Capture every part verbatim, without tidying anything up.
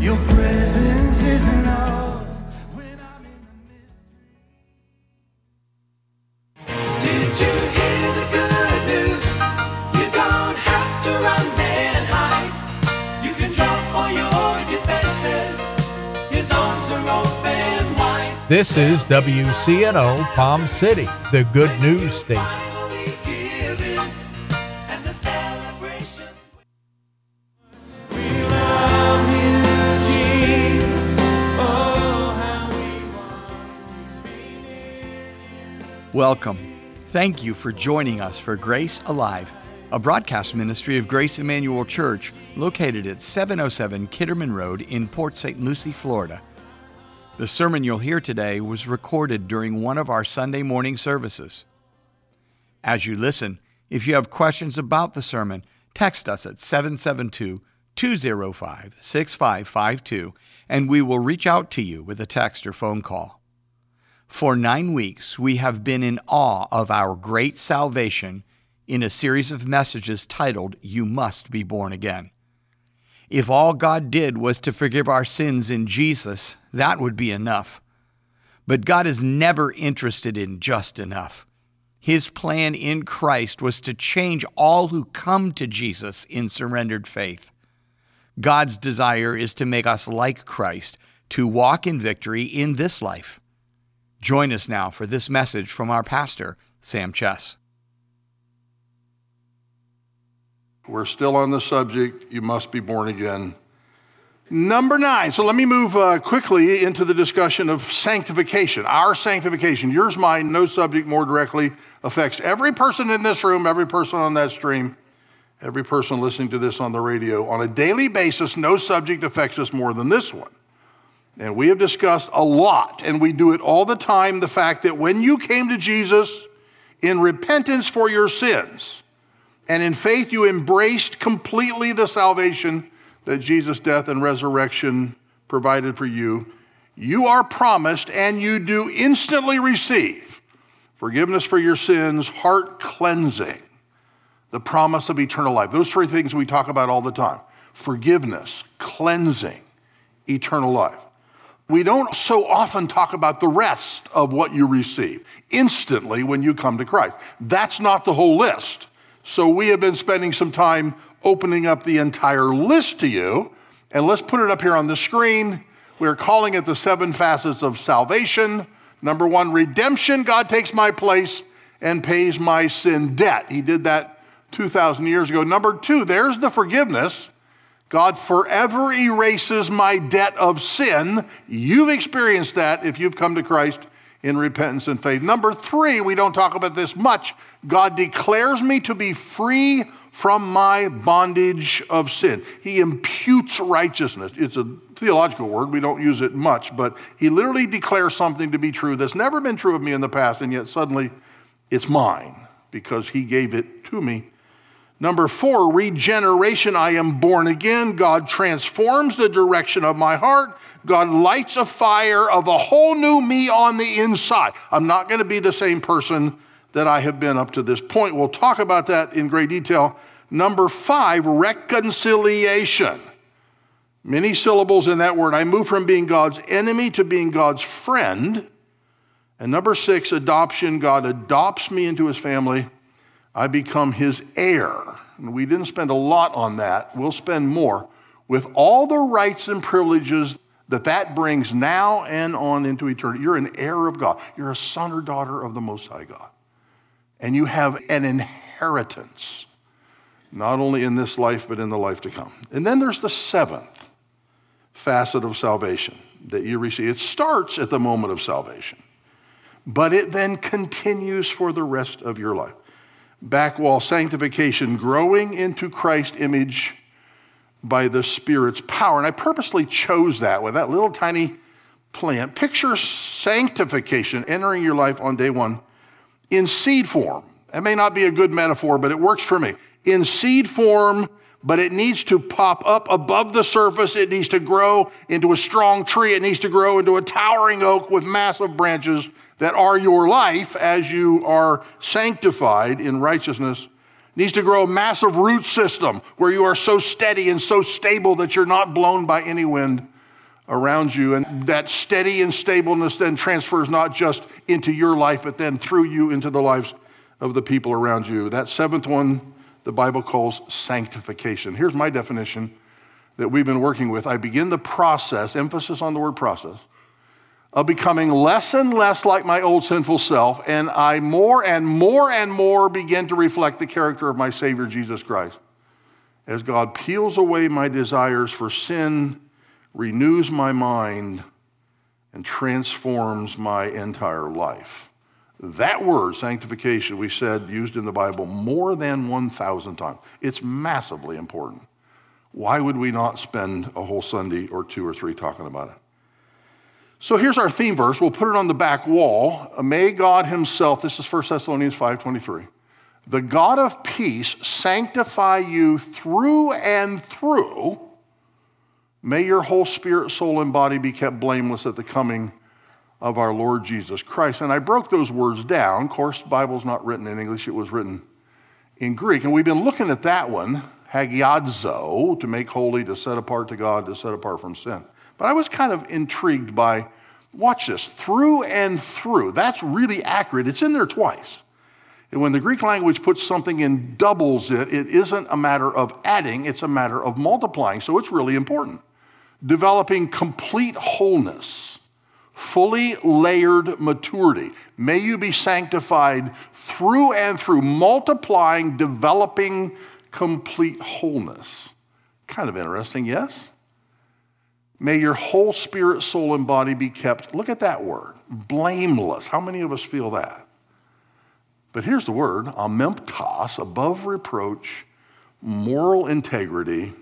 Your presence is enough when I'm in the mystery. Did you hear the good news? You don't have to run and hide. You can drop all your defenses. His arms are open wide. This is W C N O Palm City, the good news station. Welcome. Thank you for joining us for Grace Alive, a broadcast ministry of Grace Emmanuel Church located at seven oh seven Kitterman Road in Port Saint Lucie, Florida. The sermon you'll hear today was recorded during one of our Sunday morning services. As you listen, if you have questions about the sermon, text us at seven seven two, two oh five, six five five two, and we will reach out to you with a text or phone call. For nine weeks, we have been in awe of our great salvation in a series of messages titled, You Must Be Born Again. If all God did was to forgive our sins in Jesus, that would be enough. But God is never interested in just enough. His plan in Christ was to change all who come to Jesus in surrendered faith. God's desire is to make us like Christ, to walk in victory in this life. Join us now for this message from our pastor, Sam Chess. We're still on the subject, you must be born again. Number nine, so let me move uh, quickly into the discussion of sanctification, our sanctification. Yours, mine, no subject more directly affects every person in this room, every person on that stream, every person listening to this on the radio. On a daily basis, no subject affects us more than this one. And we have discussed a lot, and we do it all the time, the fact that when you came to Jesus in repentance for your sins, and in faith you embraced completely the salvation that Jesus' death and resurrection provided for you, you are promised and you do instantly receive forgiveness for your sins, heart cleansing, the promise of eternal life. Those three things we talk about all the time: forgiveness, cleansing, eternal life. We don't so often talk about the rest of what you receive instantly when you come to Christ. That's not the whole list. So we have been spending some time opening up the entire list to you. And let's put it up here on the screen. We're calling it the seven facets of salvation. Number one, redemption. God takes my place and pays my sin debt. He did that two thousand years ago. Number two, there's the forgiveness. God forever erases my debt of sin. You've experienced that if you've come to Christ in repentance and faith. Number three, we don't talk about this much. God declares me to be free from my bondage of sin. He imputes righteousness. It's a theological word. We don't use it much, but he literally declares something to be true that's never been true of me in the past, and yet suddenly it's mine because he gave it to me. Number four, regeneration. I am born again. God transforms the direction of my heart. God lights a fire of a whole new me on the inside. I'm not going to be the same person that I have been up to this point. We'll talk about that in great detail. Number five, reconciliation. Many syllables in that word. I move from being God's enemy to being God's friend. And number six, adoption. God adopts me into his family. I become his heir. And we didn't spend a lot on that. We'll spend more with all the rights and privileges that that brings now and on into eternity. You're an heir of God. You're a son or daughter of the Most High God. And you have an inheritance, not only in this life, but in the life to come. And then there's the seventh facet of salvation that you receive. It starts at the moment of salvation, but it then continues for the rest of your life. Back wall sanctification, growing into Christ's image by the Spirit's power. And I purposely chose that with that little tiny plant. Picture sanctification entering your life on day one in seed form. That may not be a good metaphor, but it works for me. In seed form, but it needs to pop up above the surface. It needs to grow into a strong tree. It needs to grow into a towering oak with massive branches that are your life as you are sanctified in righteousness. It needs to grow a massive root system where you are so steady and so stable that you're not blown by any wind around you. And that steady and stableness then transfers not just into your life, but then through you into the lives of the people around you. That seventh one, the Bible calls sanctification. Here's my definition that we've been working with. I begin the process, emphasis on the word process, of becoming less and less like my old sinful self, and I more and more and more begin to reflect the character of my Savior, Jesus Christ. As God peels away my desires for sin, renews my mind, and transforms my entire life. That word, sanctification, we said, used in the Bible more than one thousand times. It's massively important. Why would we not spend a whole Sunday or two or three talking about it? So here's our theme verse. We'll put it on the back wall. May God himself, this is First Thessalonians five twenty-three, the God of peace sanctify you through and through. May your whole spirit, soul, and body be kept blameless at the coming of our Lord Jesus Christ. And I broke those words down. Of course, the Bible's not written in English. It was written in Greek. And we've been looking at that one, hagiadzo, to make holy, to set apart to God, to set apart from sin. But I was kind of intrigued by, watch this, through and through. That's really accurate. It's in there twice. And when the Greek language puts something in, doubles it, it isn't a matter of adding, it's a matter of multiplying. So it's really important. Developing complete wholeness, fully layered maturity. May you be sanctified through and through, multiplying, developing complete wholeness. Kind of interesting, yes? May your whole spirit, soul, and body be kept, look at that word, blameless. How many of us feel that? But here's the word, amemptos, above reproach, moral integrity,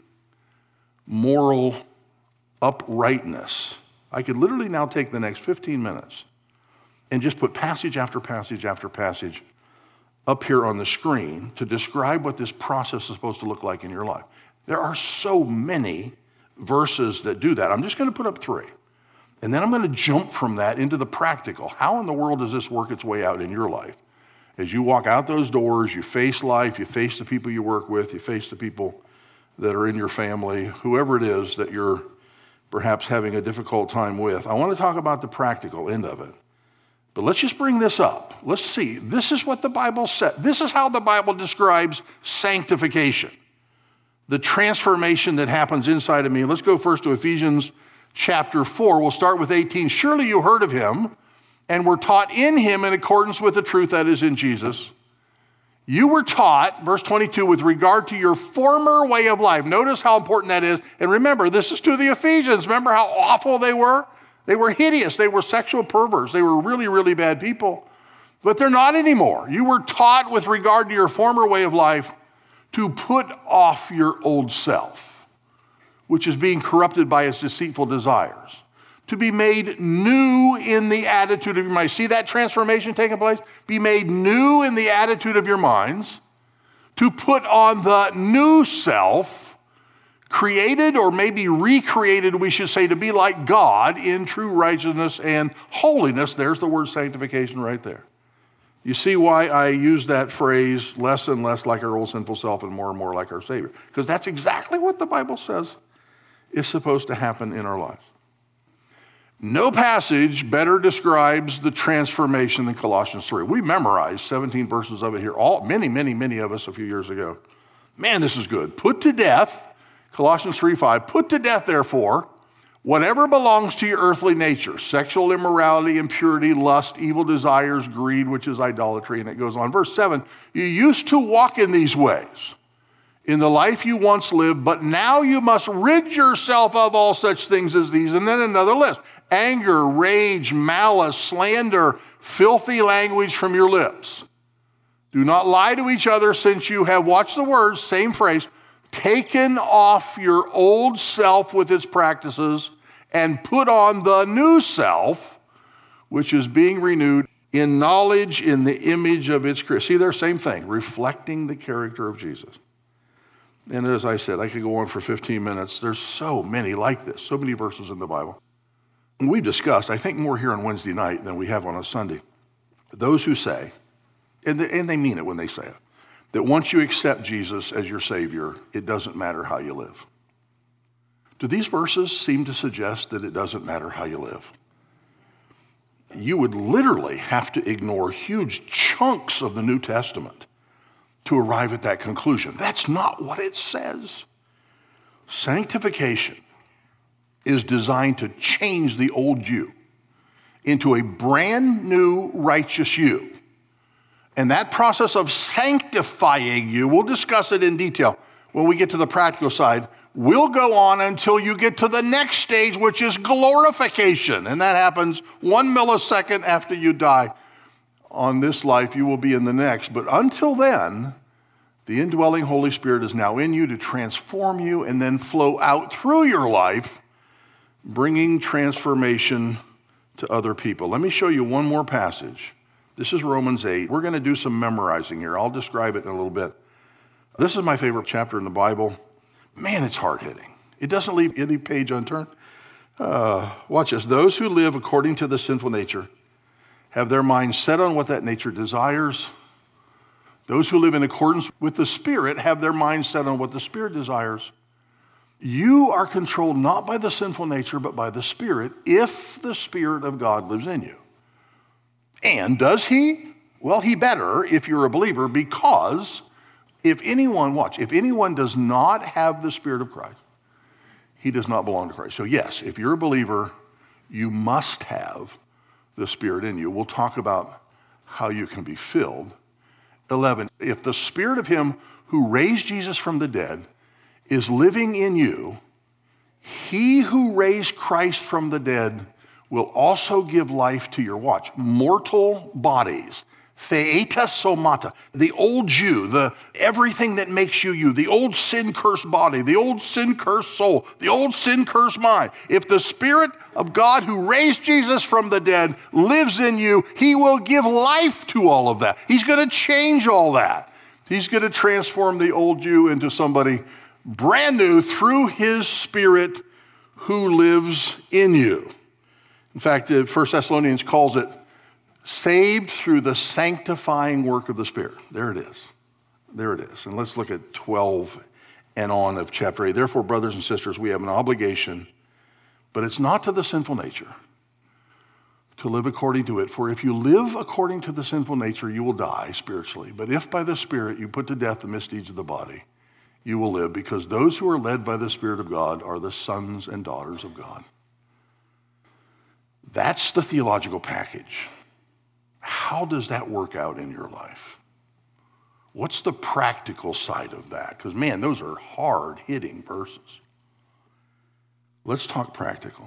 moral uprightness. I could literally now take the next fifteen minutes and just put passage after passage after passage up here on the screen to describe what this process is supposed to look like in your life. There are so many verses that do that. I'm just going to put up three. And then I'm going to jump from that into the practical. How in the world does this work its way out in your life? As you walk out those doors, you face life, you face the people you work with, you face the people that are in your family, whoever it is that you're perhaps having a difficult time with. I want to talk about the practical end of it. But let's just bring this up. Let's see. This is what the Bible said. This is how the Bible describes sanctification, the transformation that happens inside of me. Let's go first to Ephesians chapter four. We'll start with eighteen. Surely you heard of him and were taught in him in accordance with the truth that is in Jesus. You were taught, verse twenty-two, with regard to your former way of life. Notice how important that is. And remember, this is to the Ephesians. Remember how awful they were? They were hideous. They were sexual perverts. They were really, really bad people. But they're not anymore. You were taught with regard to your former way of life to put off your old self, which is being corrupted by its deceitful desires, to be made new in the attitude of your mind. See that transformation taking place? Be made new in the attitude of your minds, to put on the new self, created or maybe recreated, we should say, to be like God in true righteousness and holiness. There's the word sanctification right there. You see why I use that phrase, less and less like our old sinful self and more and more like our Savior. Because that's exactly what the Bible says is supposed to happen in our lives. No passage better describes the transformation than Colossians three. We memorized seventeen verses of it here, all many, many, many of us a few years ago. Man, this is good. Put to death, Colossians three five, put to death, therefore, whatever belongs to your earthly nature, sexual immorality, impurity, lust, evil desires, greed, which is idolatry, and it goes on. Verse seven, you used to walk in these ways in the life you once lived, but now you must rid yourself of all such things as these. And then another list. Anger, rage, malice, slander, filthy language from your lips. Do not lie to each other, since you have, watch the words, same phrase, taken off your old self with its practices and put on the new self, which is being renewed in knowledge in the image of its creator. See there, same thing, reflecting the character of Jesus. And as I said, I could go on for fifteen minutes. There's so many like this, so many verses in the Bible. And we've discussed, I think more here on Wednesday night than we have on a Sunday, those who say, and they, and they mean it when they say it, that once you accept Jesus as your Savior, it doesn't matter how you live. Do these verses seem to suggest that it doesn't matter how you live? You would literally have to ignore huge chunks of the New Testament to arrive at that conclusion. That's not what it says. Sanctification is designed to change the old you into a brand new righteous you. And that process of sanctifying you, we'll discuss it in detail when we get to the practical side, will go on until you get to the next stage, which is glorification. And that happens one millisecond after you die. On this life, you will be in the next. But until then, the indwelling Holy Spirit is now in you to transform you and then flow out through your life, bringing transformation to other people. Let me show you one more passage. This is Romans eight. We're going to do some memorizing here. I'll describe it in a little bit. This is my favorite chapter in the Bible. Man, it's hard-hitting. It doesn't leave any page unturned. Uh, watch this. Those who live according to the sinful nature have their minds set on what that nature desires. Those who live in accordance with the Spirit have their minds set on what the Spirit desires. You are controlled not by the sinful nature, but by the Spirit, if the Spirit of God lives in you. And does he? Well, he better if you're a believer, because if anyone, watch, if anyone does not have the Spirit of Christ, he does not belong to Christ. So yes, if you're a believer, you must have the Spirit in you. We'll talk about how you can be filled. eleven, if the Spirit of him who raised Jesus from the dead is living in you, he who raised Christ from the dead will also give life to your, watch, mortal bodies. Theeta somata, the old you, the everything that makes you you, the old sin-cursed body, the old sin-cursed soul, the old sin-cursed mind. If the Spirit of God who raised Jesus from the dead lives in you, he will give life to all of that. He's going to change all that. He's going to transform the old you into somebody brand new through his Spirit who lives in you. In fact, First Thessalonians calls it saved through the sanctifying work of the Spirit. There it is. There it is. And let's look at twelve and on of chapter eight. Therefore, brothers and sisters, we have an obligation, but it's not to the sinful nature to live according to it. For if you live according to the sinful nature, you will die spiritually. But if by the Spirit you put to death the misdeeds of the body, you will live, because those who are led by the Spirit of God are the sons and daughters of God. That's the theological package. How does that work out in your life? What's the practical side of that? Because, man, those are hard-hitting verses. Let's talk practical.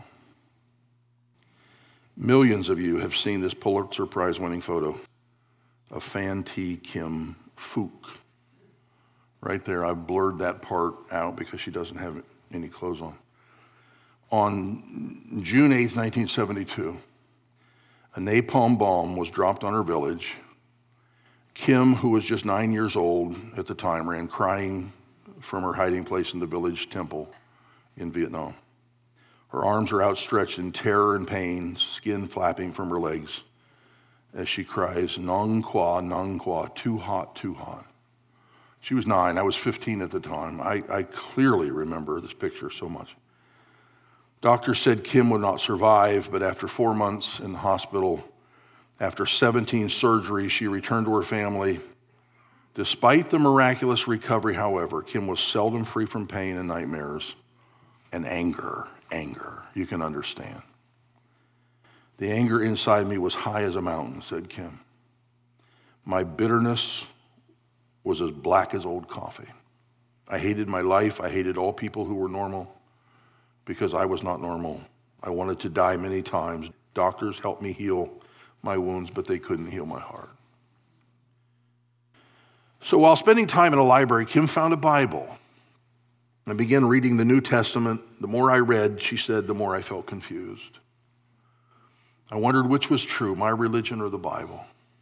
Millions of you have seen this Pulitzer Prize-winning photo of Phan Thi Kim Phuc. Right there, I've blurred that part out because she doesn't have any clothes on. On June eighth, nineteen seventy-two, a napalm bomb was dropped on her village. Kim, who was just nine years old at the time, ran crying from her hiding place in the village temple in Vietnam. Her arms are outstretched in terror and pain, skin flapping from her legs as she cries, "Nong Qua, Nong Qua, too hot, too hot." She was nine. I was fifteen at the time. I, I clearly remember this picture so much. Doctors said Kim would not survive, but after four months in the hospital, after seventeen surgeries, she returned to her family. Despite the miraculous recovery, however, Kim was seldom free from pain and nightmares and anger, anger, you can understand. The anger inside me was high as a mountain, said Kim. My bitterness was as black as old coffee. I hated my life. I hated all people who were normal because I was not normal. I wanted to die many times. Doctors helped me heal my wounds, but they couldn't heal my heart. So while spending time in a library, Kim found a Bible and began reading the New Testament. The more I read, she said, the more I felt confused. I wondered which was true, my religion or the Bible.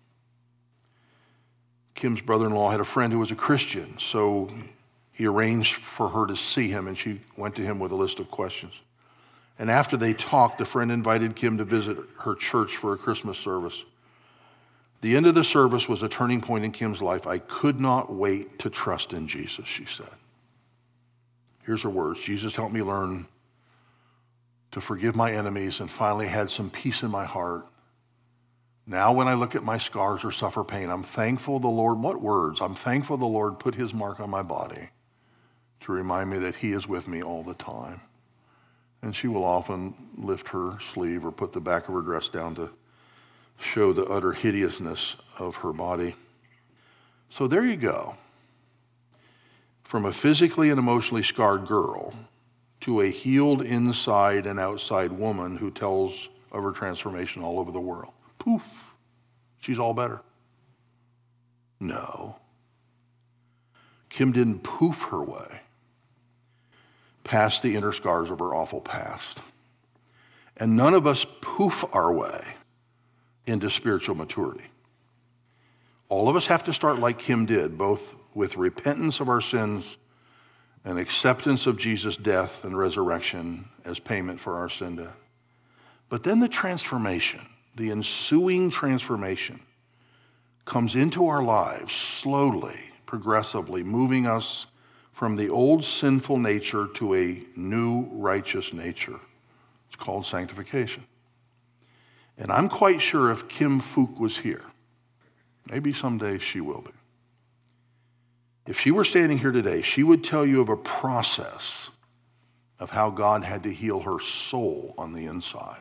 Kim's brother-in-law had a friend who was a Christian, so he arranged for her to see him, and she went to him with a list of questions. And after they talked, the friend invited Kim to visit her church for a Christmas service. The end of the service was a turning point in Kim's life. I could not wait to trust in Jesus, she said. Here's her words. Jesus helped me learn to forgive my enemies, and finally had some peace in my heart. Now when I look at my scars or suffer pain, I'm thankful the Lord, what words? I'm thankful the Lord put his mark on my body to remind me that he is with me all the time. And she will often lift her sleeve or put the back of her dress down to show the utter hideousness of her body. So there you go. From a physically and emotionally scarred girl to a healed inside and outside woman who tells of her transformation all over the world. Poof, she's all better. No. Kim didn't poof her way past the inner scars of her awful past. And none of us poof our way into spiritual maturity. All of us have to start like Kim did, both with repentance of our sins and acceptance of Jesus' death and resurrection as payment for our sin debt. But then the transformation, the ensuing transformation, comes into our lives slowly, progressively, moving us from the old sinful nature to a new righteous nature. It's called sanctification. And I'm quite sure if Kim Fook was here, maybe someday she will be, if she were standing here today, she would tell you of a process of how God had to heal her soul on the inside.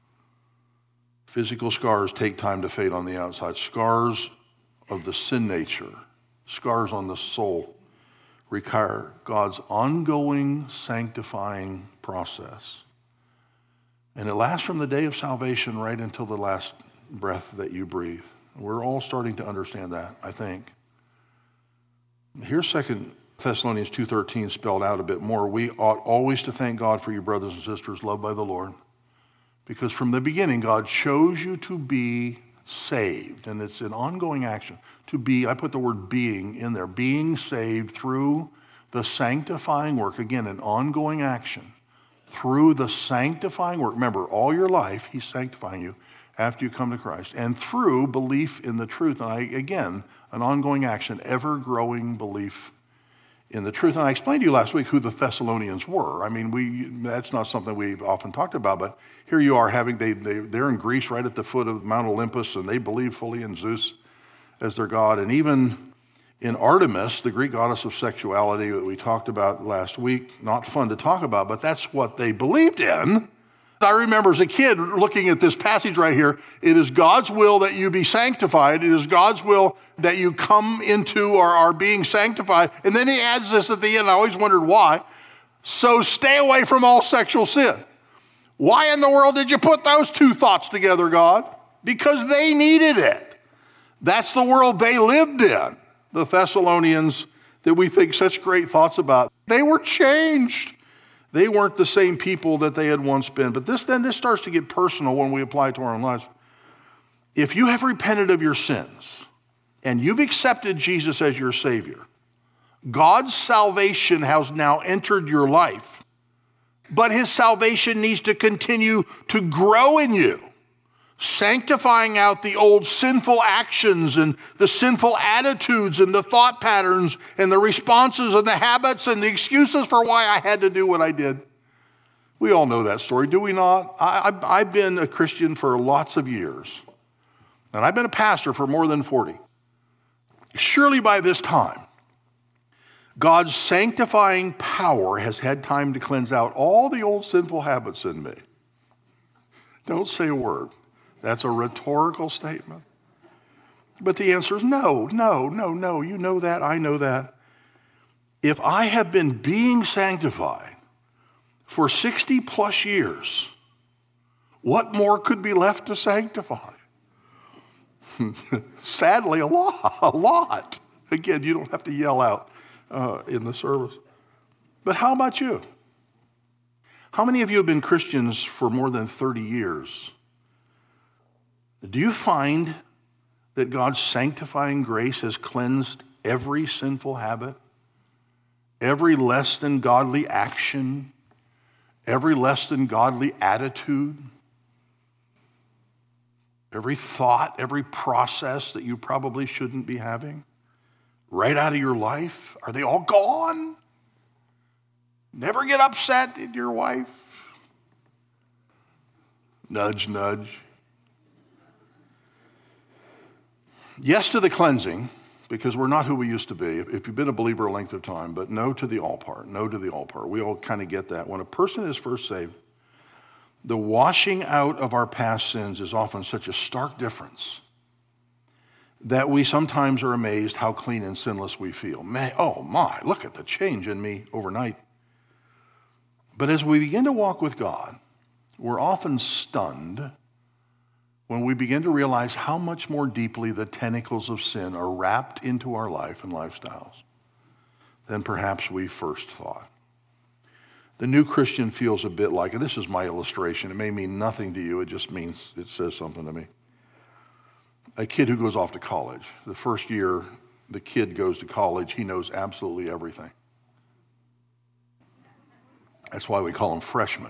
Physical scars take time to fade on the outside. Scars of the sin nature, scars on the soul, require God's ongoing sanctifying process. And it lasts from the day of salvation right until the last breath that you breathe. We're all starting to understand that, I think. Here's Second Thessalonians two thirteen spelled out a bit more. We ought always to thank God for you, brothers and sisters, loved by the Lord, because from the beginning, God chose you to be saved, and it's an ongoing action. To be, I put the word being in there, being saved through the sanctifying work. Again, an ongoing action. Through the sanctifying work. Remember, all your life, he's sanctifying you after you come to Christ. And through belief in the truth. And I, again, an ongoing action, ever-growing belief in the truth. And I explained to you last week who the Thessalonians were. I mean, we that's not something we've often talked about, but here you are having, they, they, they're in Greece right at the foot of Mount Olympus, and they believe fully in Zeus as their god. And even in Artemis, the Greek goddess of sexuality that we talked about last week, not fun to talk about, but that's what they believed in. I remember as a kid looking at this passage right here, it is God's will that you be sanctified. It is God's will that you come into or are being sanctified. And then he adds this at the end. I always wondered why. So stay away from all sexual sin. Why in the world did you put those two thoughts together, God? Because they needed it. That's the world they lived in. The Thessalonians that we think such great thoughts about. They were changed. They weren't the same people that they had once been. But this then this starts to get personal when we apply it to our own lives. If you have repented of your sins and you've accepted Jesus as your Savior, God's salvation has now entered your life, but his salvation needs to continue to grow in you, sanctifying out the old sinful actions and the sinful attitudes and the thought patterns and the responses and the habits and the excuses for why I had to do what I did. We all know that story, do we not? I, I, I've been a Christian for lots of years, and I've been a pastor for more than forty. Surely by this time, God's sanctifying power has had time to cleanse out all the old sinful habits in me. Don't say a word. That's a rhetorical statement. But the answer is no, no, no, no. You know that, I know that. If I have been being sanctified for sixty plus years, what more could be left to sanctify? Sadly, a lot, a lot. Again, you don't have to yell out uh, in the service. But how about you? How many of you have been Christians for more than thirty years? Do you find that God's sanctifying grace has cleansed every sinful habit, every less than godly action, every less than godly attitude, every thought, every process that you probably shouldn't be having right out of your life? Are they all gone? Never get upset at your wife. Nudge, nudge. Yes to the cleansing, because we're not who we used to be, if you've been a believer a length of time, but no to the all part, no to the all part. We all kind of get that. When a person is first saved, the washing out of our past sins is often such a stark difference that we sometimes are amazed how clean and sinless we feel. Man, oh my, look at the change in me overnight. But as we begin to walk with God, we're often stunned when we begin to realize how much more deeply the tentacles of sin are wrapped into our life and lifestyles than perhaps we first thought. The new Christian feels a bit like, and this is my illustration, it may mean nothing to you, it just means, it says something to me. A kid who goes off to college. The first year the kid goes to college, he knows absolutely everything. That's why we call them freshmen.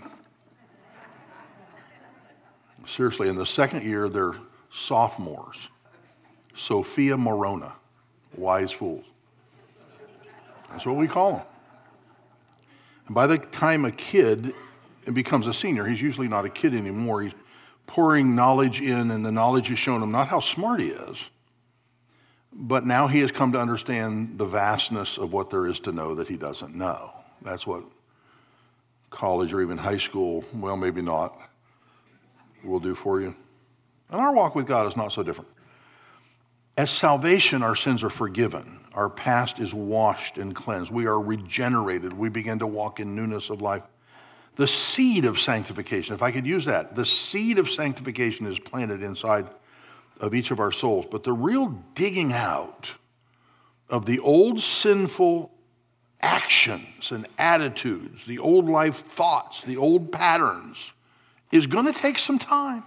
Seriously, in the second year, they're sophomores. Sophia Morona, wise fools. That's what we call them. And by the time a kid becomes a senior, he's usually not a kid anymore. He's pouring knowledge in, and the knowledge is shown him not how smart he is, but now he has come to understand the vastness of what there is to know that he doesn't know. That's what college or even high school, well, maybe not, will do for you. And our walk with God is not so different. As salvation, our sins are forgiven. Our past is washed and cleansed. We are regenerated. We begin to walk in newness of life. The seed of sanctification, if I could use that, the seed of sanctification is planted inside of each of our souls. But the real digging out of the old sinful actions and attitudes, the old life thoughts, the old patterns, is going to take some time.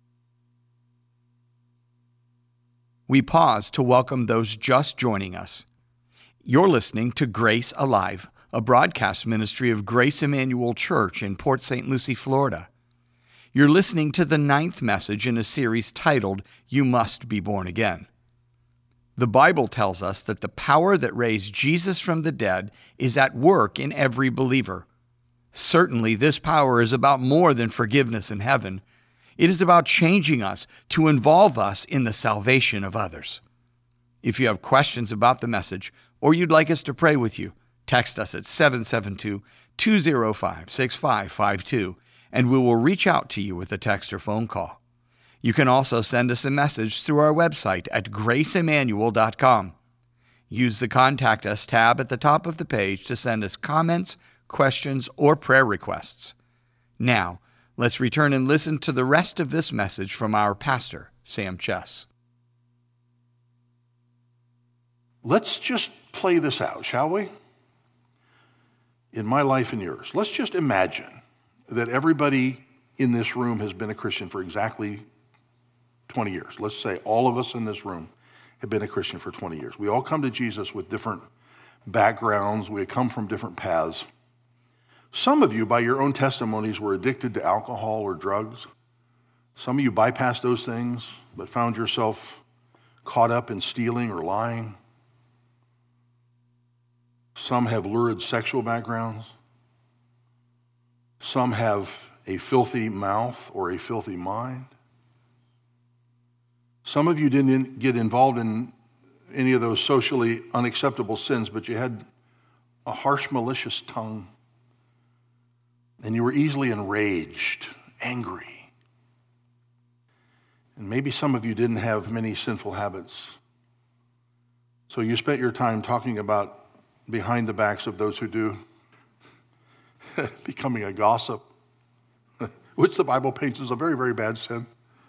We pause to welcome those just joining us. You're listening to Grace Alive, a broadcast ministry of Grace Emmanuel Church in Port Saint Lucie, Florida. You're listening to the ninth message in a series titled, You Must Be Born Again. The Bible tells us that the power that raised Jesus from the dead is at work in every believer. Certainly, this power is about more than forgiveness in heaven. It is about changing us to involve us in the salvation of others. If you have questions about the message or you'd like us to pray with you, text us at seven seven two, two zero five, six five five two, and we will reach out to you with a text or phone call. You can also send us a message through our website at grace emmanuel dot com. Use the Contact Us tab at the top of the page to send us comments, questions, or prayer requests. Now, let's return and listen to the rest of this message from our pastor, Sam Chess. Let's just play this out, shall we? In my life and yours. Let's just imagine that everybody in this room has been a Christian for exactly twenty years. Let's say all of us in this room have been a Christian for twenty years. We all come to Jesus with different backgrounds. We come from different paths. Some of you, by your own testimonies, were addicted to alcohol or drugs. Some of you bypassed those things, but found yourself caught up in stealing or lying. Some have lurid sexual backgrounds. Some have a filthy mouth or a filthy mind. Some of you didn't get involved in any of those socially unacceptable sins, but you had a harsh, malicious tongue. And you were easily enraged, angry. And maybe some of you didn't have many sinful habits. So you spent your time talking about behind the backs of those who do, becoming a gossip, which the Bible paints as a very, very bad sin.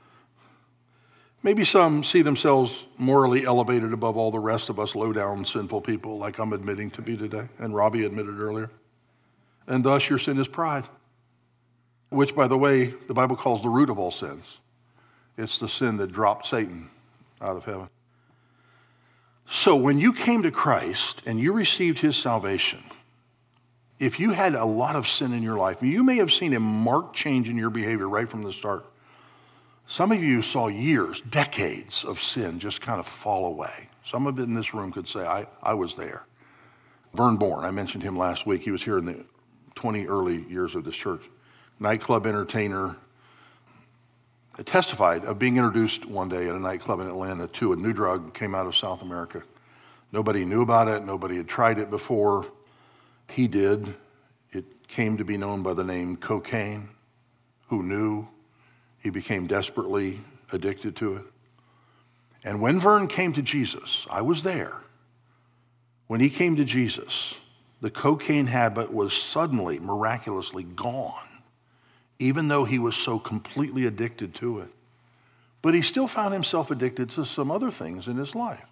Maybe some see themselves morally elevated above all the rest of us low-down sinful people, like I'm admitting to be today, and Robbie admitted earlier. And thus your sin is pride, which, by the way, the Bible calls the root of all sins. It's the sin that dropped Satan out of heaven. So when you came to Christ and you received his salvation, if you had a lot of sin in your life, you may have seen a marked change in your behavior right from the start. Some of you saw years, decades of sin just kind of fall away. Some of it in this room could say, I, I was there. Vern Bourne, I mentioned him last week. He was here in the twenty early years of this church. Nightclub entertainer, testified of being introduced one day at a nightclub in Atlanta to a new drug came out of South America. Nobody knew about it. Nobody had tried it before. He did. It came to be known by the name cocaine. Who knew? He became desperately addicted to it. And when Vern came to Jesus, I was there. When he came to Jesus, the cocaine habit was suddenly, miraculously gone, even though he was so completely addicted to it. But he still found himself addicted to some other things in his life.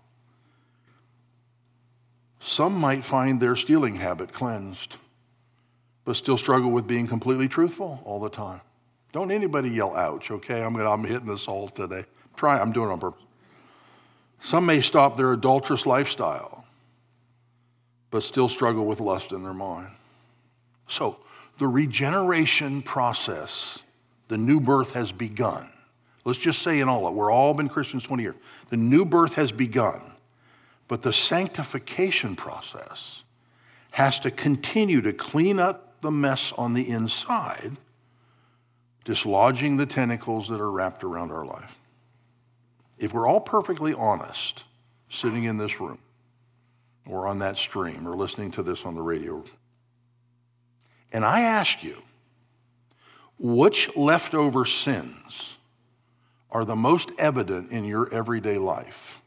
Some might find their stealing habit cleansed, but still struggle with being completely truthful all the time. Don't anybody yell, ouch, okay? I'm, gonna, I'm hitting this all today. Try, I'm doing it on purpose. Some may stop their adulterous lifestyle, but still struggle with lust in their mind. So the regeneration process, the new birth has begun. Let's just say in all of it, we're all been Christians twenty years. The new birth has begun, but the sanctification process has to continue to clean up the mess on the inside, dislodging the tentacles that are wrapped around our life. If we're all perfectly honest, sitting in this room, or on that stream, or listening to this on the radio, and I ask you, which leftover sins are the most evident in your everyday life?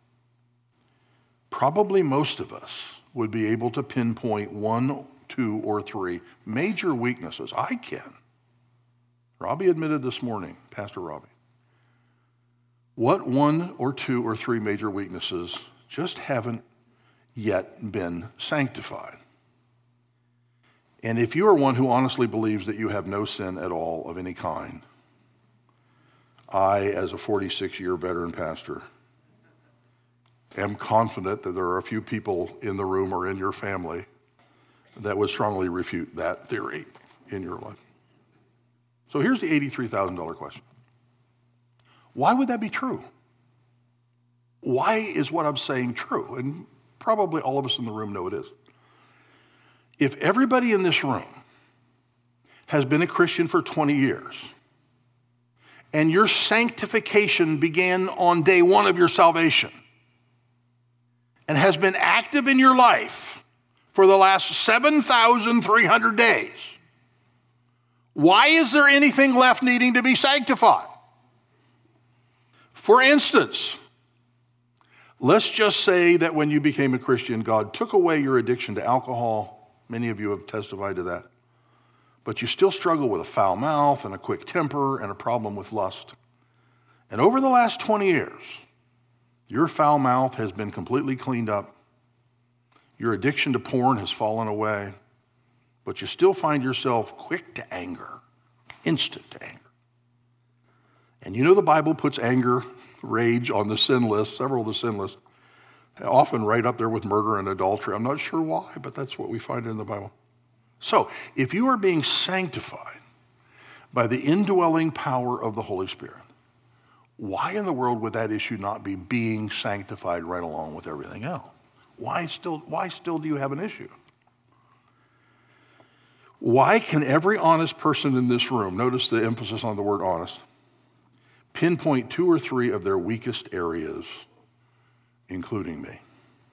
Probably most of us would be able to pinpoint one, two, or three major weaknesses. I can. Robbie admitted this morning, Pastor Robbie. What one or two or three major weaknesses just haven't yet been sanctified? And if you are one who honestly believes that you have no sin at all of any kind, I, as a forty-six-year veteran pastor, am confident that there are a few people in the room or in your family that would strongly refute that theory in your life. So here's the eighty-three thousand dollars question. Why would that be true? Why is what I'm saying true? And probably all of us in the room know it is. If everybody in this room has been a Christian for twenty years, and your sanctification began on day one of your salvation, and has been active in your life for the last seven thousand three hundred days, why is there anything left needing to be sanctified? For instance, let's just say that when you became a Christian, God took away your addiction to alcohol. Many of you have testified to that. But you still struggle with a foul mouth and a quick temper and a problem with lust. And over the last twenty years, your foul mouth has been completely cleaned up. Your addiction to porn has fallen away. But you still find yourself quick to anger, instant to anger. And you know the Bible puts anger, rage on the sin list, several of the sin lists, often right up there with murder and adultery. I'm not sure why, but that's what we find in the Bible. So if you are being sanctified by the indwelling power of the Holy Spirit, why in the world would that issue not be being sanctified right along with everything else? Why still, why still do you have an issue? Why can every honest person in this room, notice the emphasis on the word honest, pinpoint two or three of their weakest areas, including me?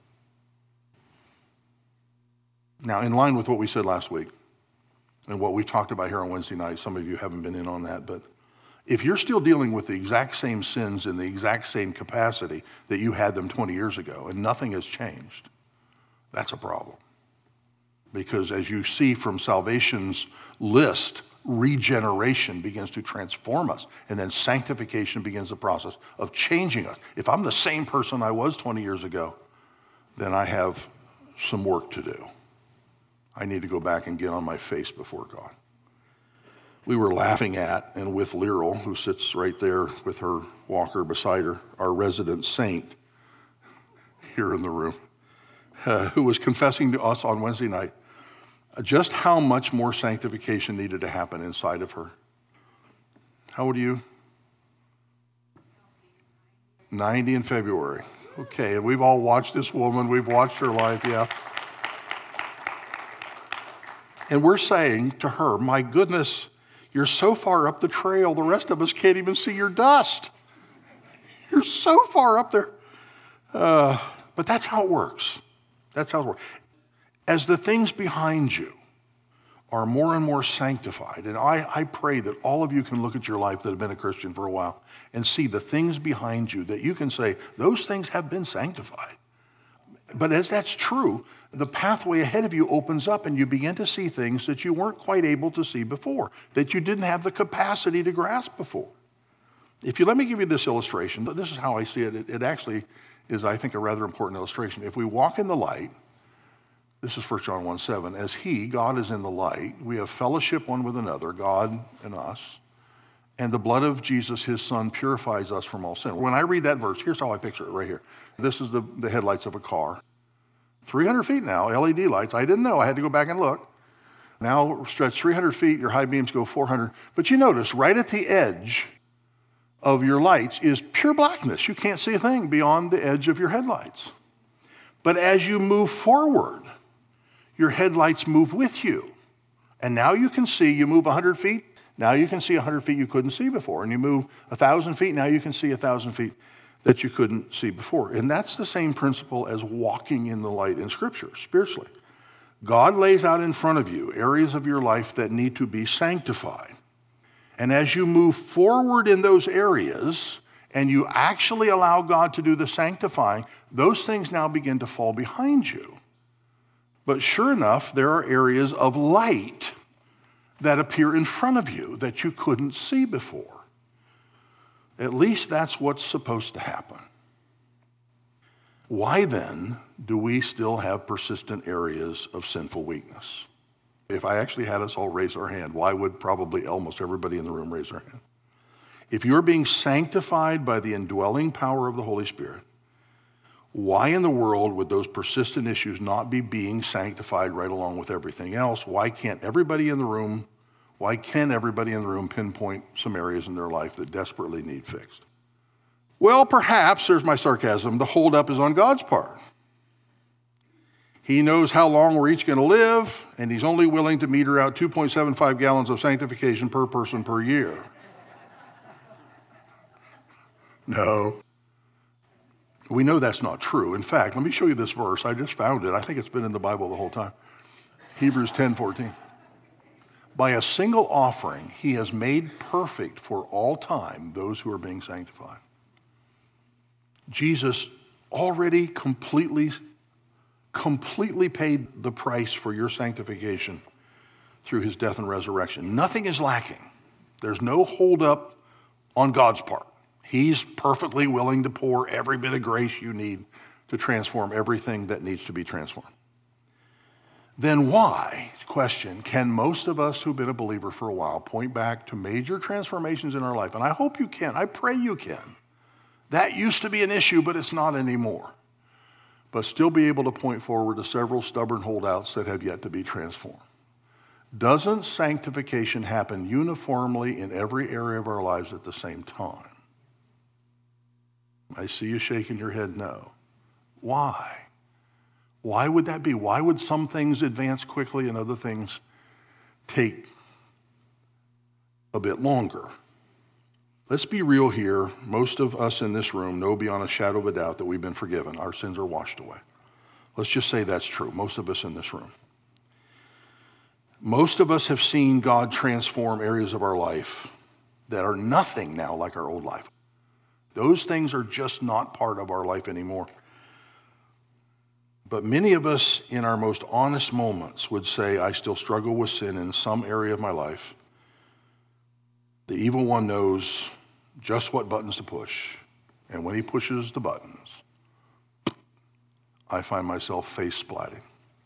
Now, in line with what we said last week and what we talked about here on Wednesday night, some of you haven't been in on that, but if you're still dealing with the exact same sins in the exact same capacity that you had them twenty years ago and nothing has changed, that's a problem. Because as you see from salvation's list, regeneration begins to transform us, and then sanctification begins the process of changing us. If I'm the same person I was twenty years ago, then I have some work to do. I need to go back and get on my face before God. We were laughing at and with Lyral, who sits right there with her walker beside her, our resident saint here in the room, uh, who was confessing to us on Wednesday night just how much more sanctification needed to happen inside of her. How old are you? ninety in February. Okay, and we've all watched this woman. We've watched her life, yeah. And we're saying to her, my goodness, You're so far up the trail, the rest of us can't even see your dust. You're so far up there. Uh, but that's how it works. That's how it works. As the things behind you are more and more sanctified, and I, I pray that all of you can look at your life that have been a Christian for a while and see the things behind you that you can say, those things have been sanctified. But as that's true, the pathway ahead of you opens up and you begin to see things that you weren't quite able to see before, that you didn't have the capacity to grasp before. If you let me give you this illustration, this is how I see it. It, it actually is, I think, a rather important illustration. If we walk in the light, this is First John one seven, as he, God, is in the light, we have fellowship one with another, God and us, and the blood of Jesus, his son, purifies us from all sin. When I read that verse, here's how I picture it right here. This is the, the headlights of a car. three hundred feet now, L E D lights. I didn't know. I had to go back and look. Now stretch three hundred feet, your high beams go four hundred. But you notice, right at the edge of your lights is pure blackness. You can't see a thing beyond the edge of your headlights. But as you move forward, your headlights move with you. And now you can see, you move one hundred feet, now you can see one hundred feet you couldn't see before. And you move one thousand feet, now you can see one thousand feet that you couldn't see before. And that's the same principle as walking in the light in Scripture, spiritually. God lays out in front of you areas of your life that need to be sanctified. And as you move forward in those areas, and you actually allow God to do the sanctifying, those things now begin to fall behind you. But sure enough, there are areas of light that appear in front of you that you couldn't see before. At least that's what's supposed to happen. Why then do we still have persistent areas of sinful weakness? If I actually had us all raise our hand, why would probably almost everybody in the room raise their hand? If you're being sanctified by the indwelling power of the Holy Spirit, why in the world would those persistent issues not be being sanctified right along with everything else? Why can't everybody in the room, why can everybody in the room pinpoint some areas in their life that desperately need fixed? Well, perhaps, there's my sarcasm, the holdup is on God's part. He knows how long we're each going to live, and he's only willing to meter out two point seven five gallons of sanctification per person per year. No. We know that's not true. In fact, let me show you this verse. I just found it. I think it's been in the Bible the whole time. Hebrews ten fourteen. By a single offering, he has made perfect for all time those who are being sanctified. Jesus already completely, completely paid the price for your sanctification through his death and resurrection. Nothing is lacking. There's no holdup on God's part. He's perfectly willing to pour every bit of grace you need to transform everything that needs to be transformed. Then why, question, can most of us who've been a believer for a while point back to major transformations in our life? And I hope you can. I pray you can. That used to be an issue, but it's not anymore. But still be able to point forward to several stubborn holdouts that have yet to be transformed. Doesn't sanctification happen uniformly in every area of our lives at the same time? I see you shaking your head no. Why? Why would that be? Why would some things advance quickly and other things take a bit longer? Let's be real here. Most of us in this room know beyond a shadow of a doubt that we've been forgiven. Our sins are washed away. Let's just say that's true. Most of us in this room. Most of us have seen God transform areas of our life that are nothing now like our old life. Those things are just not part of our life anymore. But many of us in our most honest moments would say, I still struggle with sin in some area of my life. The evil one knows just what buttons to push. And when he pushes the buttons, I find myself face splatting.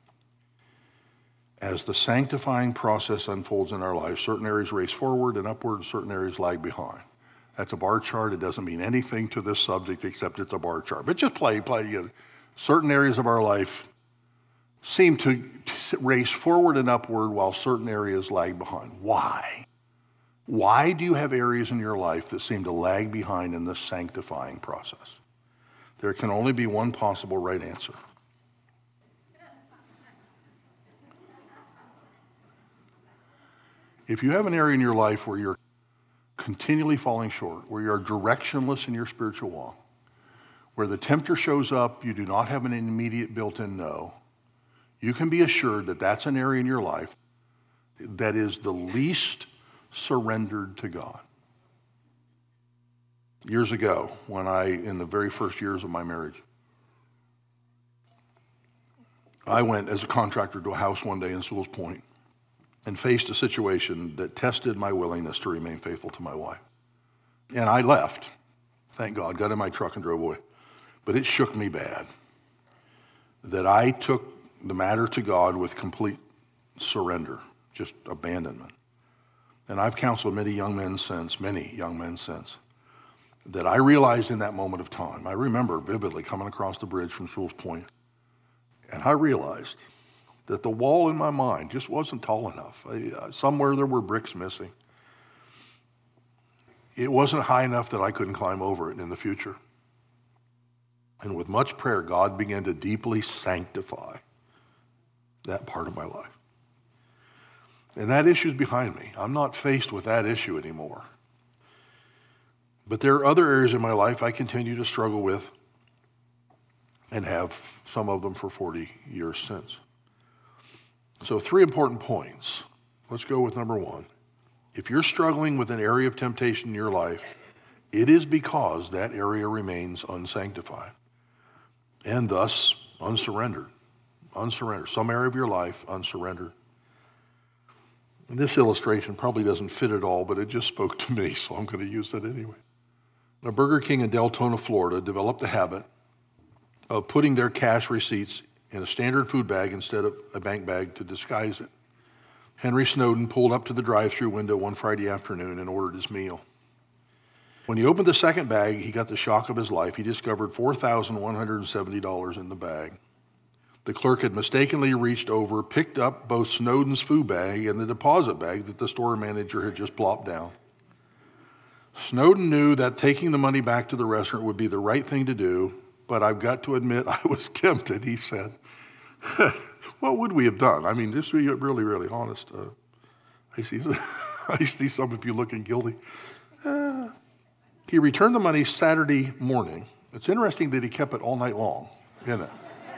As the sanctifying process unfolds in our lives, certain areas race forward and upward, certain areas lag behind. That's a bar chart. It doesn't mean anything to this subject except it's a bar chart. But just play, play. You know, certain areas of our life seem to race forward and upward while certain areas lag behind. Why? Why do you have areas in your life that seem to lag behind in this sanctifying process? There can only be one possible right answer. If you have an area in your life where you're continually falling short, where you're directionless in your spiritual walk, where the tempter shows up, you do not have an immediate built-in no, you can be assured that that's an area in your life that is the least surrendered to God. Years ago, when I, in the very first years of my marriage, I went as a contractor to a house one day in Sewell's Point and faced a situation that tested my willingness to remain faithful to my wife. And I left, thank God, got in my truck and drove away. But it shook me bad that I took the matter to God with complete surrender, just abandonment. And I've counseled many young men since, many young men since, that I realized in that moment of time, I remember vividly coming across the bridge from Sewell's Point, and I realized that the wall in my mind just wasn't tall enough. I, uh, somewhere there were bricks missing. It wasn't high enough that I couldn't climb over it in the future. And with much prayer, God began to deeply sanctify that part of my life. And that issue's behind me. I'm not faced with that issue anymore. But there are other areas in my life I continue to struggle with and have some of them for forty years since. So three important points. Let's go with number one. If you're struggling with an area of temptation in your life, it is because that area remains unsanctified and thus unsurrendered. Unsurrendered. Some area of your life unsurrendered. And this illustration probably doesn't fit at all, but it just spoke to me, so I'm going to use it anyway. Now, Burger King in Deltona, Florida, developed a habit of putting their cash receipts in a standard food bag instead of a bank bag to disguise it. Henry Snowden pulled up to the drive-thru window one Friday afternoon and ordered his meal. When he opened the second bag, he got the shock of his life. He discovered four thousand one hundred seventy dollars in the bag. The clerk had mistakenly reached over, picked up both Snowden's food bag and the deposit bag that the store manager had just plopped down. Snowden knew that taking the money back to the restaurant would be the right thing to do, but I've got to admit I was tempted, he said. What would we have done? I mean, just to be really, really honest. Uh, I see I see some of you looking guilty. Uh, he returned the money Saturday morning. It's interesting that he kept it all night long, isn't it?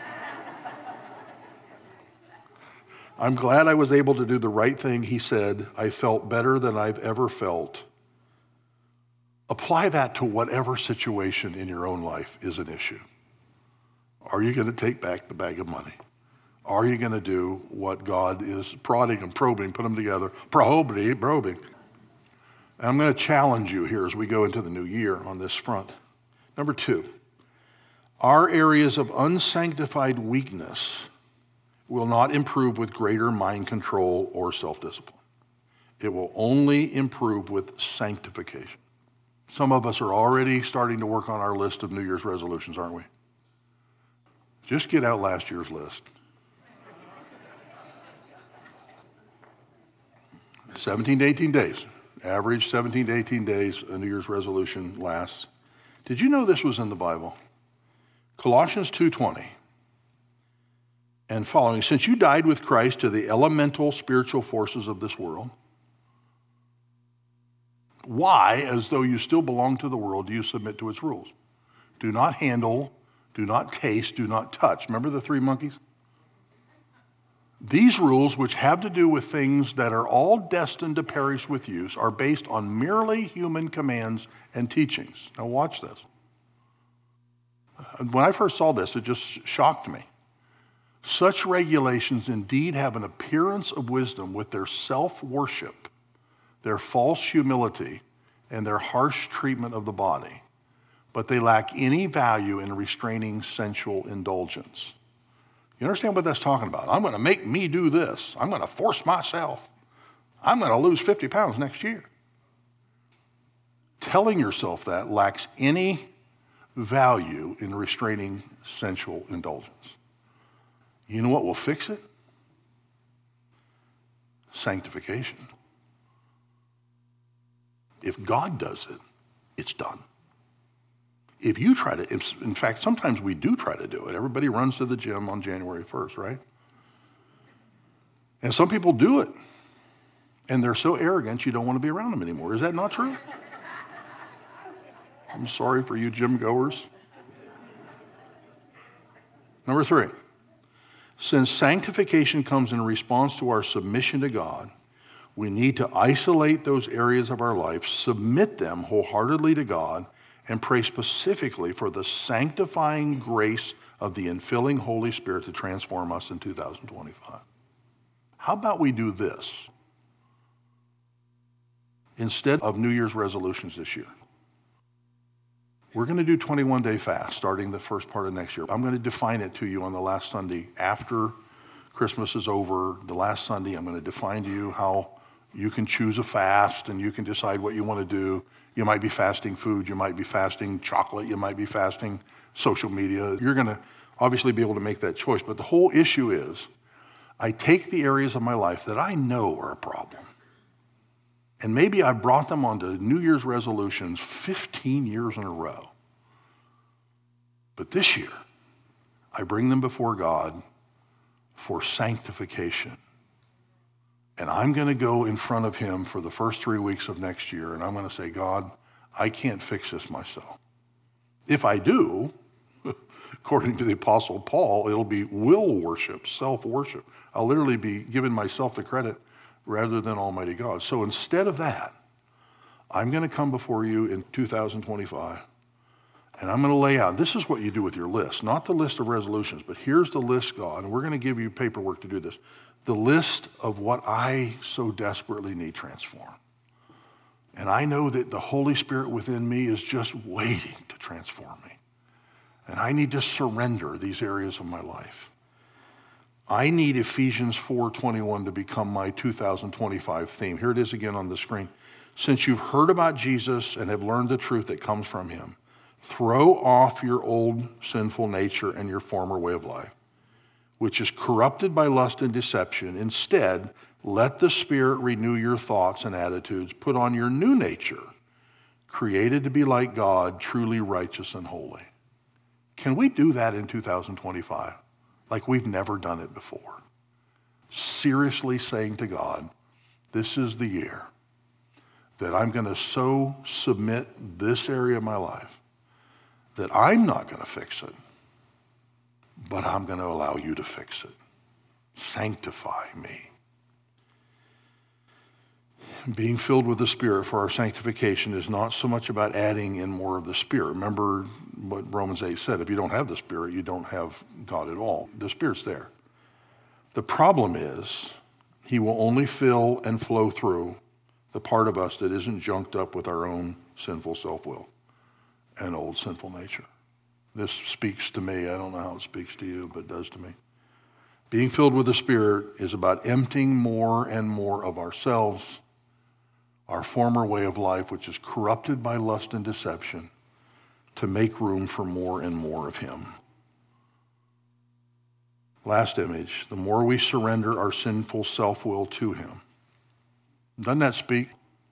I'm glad I was able to do the right thing, he said. I felt better than I've ever felt. Apply that to whatever situation in your own life is an issue. Are you going to take back the bag of money? Are you going to do what God is prodding and probing, put them together, probing, probing? And I'm going to challenge you here as we go into the new year on this front. Number two, our areas of unsanctified weakness will not improve with greater mind control or self-discipline. It will only improve with sanctification. Some of us are already starting to work on our list of New Year's resolutions, aren't we? Just get out last year's list. seventeen to eighteen days. Average seventeen to eighteen days, a New Year's resolution lasts. Did you know this was in the Bible? Colossians two twenty and following. Since you died with Christ to the elemental spiritual forces of this world, why, as though you still belong to the world, do you submit to its rules? Do not handle, do not taste, do not touch. Remember the three monkeys? These rules, which have to do with things that are all destined to perish with use, are based on merely human commands and teachings. Now watch this. When I first saw this, it just shocked me. Such regulations indeed have an appearance of wisdom with their self-worship, their false humility, and their harsh treatment of the body, but they lack any value in restraining sensual indulgence. You understand what that's talking about? I'm going to make me do this. I'm going to force myself. I'm going to lose fifty pounds next year. Telling yourself that lacks any value in restraining sensual indulgence. You know what will fix it? Sanctification. If God does it, it's done. If you try to, if, in fact, sometimes we do try to do it. Everybody runs to the gym on January first, right? And some people do it. And they're so arrogant you don't want to be around them anymore. Is that not true? I'm sorry for you gym goers. Number three, since sanctification comes in response to our submission to God, we need to isolate those areas of our life, submit them wholeheartedly to God, and pray specifically for the sanctifying grace of the infilling Holy Spirit to transform us in two thousand twenty-five. How about we do this instead of New Year's resolutions this year? We're going to do twenty-one day fast starting the first part of next year. I'm going to define it to you on the last Sunday after Christmas is over. The last Sunday, I'm going to define to you how you can choose a fast and you can decide what you want to do. You might be fasting food, you might be fasting chocolate, you might be fasting social media. You're going to obviously be able to make that choice. But the whole issue is, I take the areas of my life that I know are a problem. And maybe I brought them onto New Year's resolutions fifteen years in a row. But this year, I bring them before God for sanctification. And I'm going to go in front of him for the first three weeks of next year, and I'm going to say, God, I can't fix this myself. If I do, according to the Apostle Paul, it'll be will worship, self-worship. I'll literally be giving myself the credit rather than Almighty God. So instead of that, I'm going to come before you in two thousand twenty-five, and I'm going to lay out, this is what you do with your list, not the list of resolutions, but here's the list, God, and we're going to give you paperwork to do this. The list of what I so desperately need transformed. And I know that the Holy Spirit within me is just waiting to transform me. And I need to surrender these areas of my life. I need Ephesians four twenty-one to become my two thousand twenty-five theme. Here it is again on the screen. Since you've heard about Jesus and have learned the truth that comes from him, throw off your old sinful nature and your former way of life, which is corrupted by lust and deception. Instead, let the Spirit renew your thoughts and attitudes. Put on your new nature, created to be like God, truly righteous and holy. Can we do that in two thousand twenty-five? Like we've never done it before. Seriously saying to God, this is the year that I'm going to so submit this area of my life that I'm not going to fix it, but I'm going to allow you to fix it. Sanctify me. Being filled with the Spirit for our sanctification is not so much about adding in more of the Spirit. Remember what Romans eight said, if you don't have the Spirit, you don't have God at all. The Spirit's there. The problem is, he will only fill and flow through the part of us that isn't junked up with our own sinful self-will and old sinful nature. This speaks to me. I don't know how it speaks to you, but it does to me. Being filled with the Spirit is about emptying more and more of ourselves, our former way of life, which is corrupted by lust and deception, to make room for more and more of him. Last image, the more we surrender our sinful self-will to him. Doesn't that speak?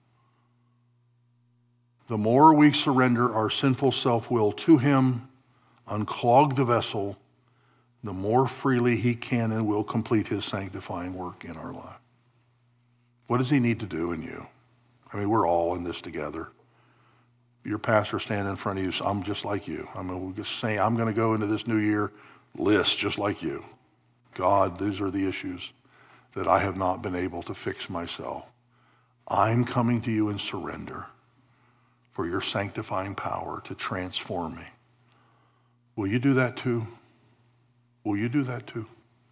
The more we surrender our sinful self-will to him, unclog the vessel, the more freely he can and will complete his sanctifying work in our life. What does he need to do in you? I mean, we're all in this together. Your pastor standing in front of you, so I'm just like you. I'm going to say, I'm going to go into this new year list just like you. God, these are the issues that I have not been able to fix myself. I'm coming to you in surrender for your sanctifying power to transform me. Will you do that too? Will you do that too?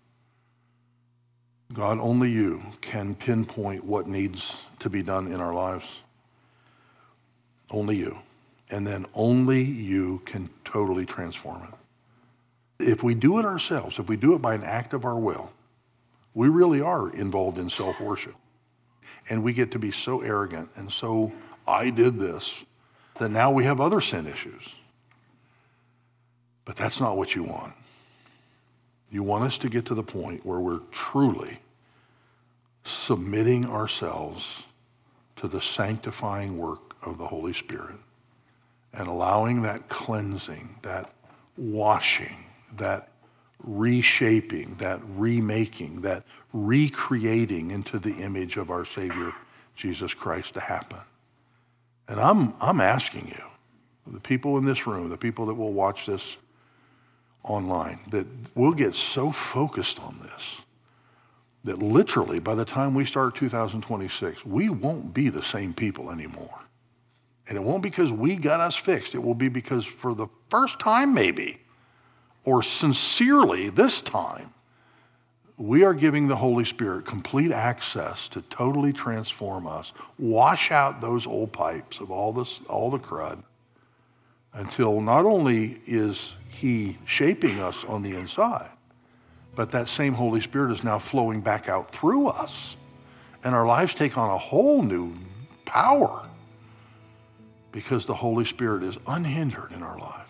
God, only you can pinpoint what needs to be done in our lives. Only you. And then only you can totally transform it. If we do it ourselves, if we do it by an act of our will, we really are involved in self-worship. And we get to be so arrogant and so, I did this, that now we have other sin issues. But that's not what you want. You want us to get to the point where we're truly submitting ourselves to the sanctifying work of the Holy Spirit and allowing that cleansing, that washing, that reshaping, that remaking, that recreating into the image of our Savior, Jesus Christ, to happen. And I'm, I'm asking you, the people in this room, the people that will watch this online, that we'll get so focused on this that literally by the time we start two thousand twenty-six, we won't be the same people anymore. And it won't be because we got us fixed. It will be because for the first time maybe, or sincerely this time, we are giving the Holy Spirit complete access to totally transform us, wash out those old pipes of all this, all the crud, until not only is he shaping us on the inside, but that same Holy Spirit is now flowing back out through us. And our lives take on a whole new power because the Holy Spirit is unhindered in our lives.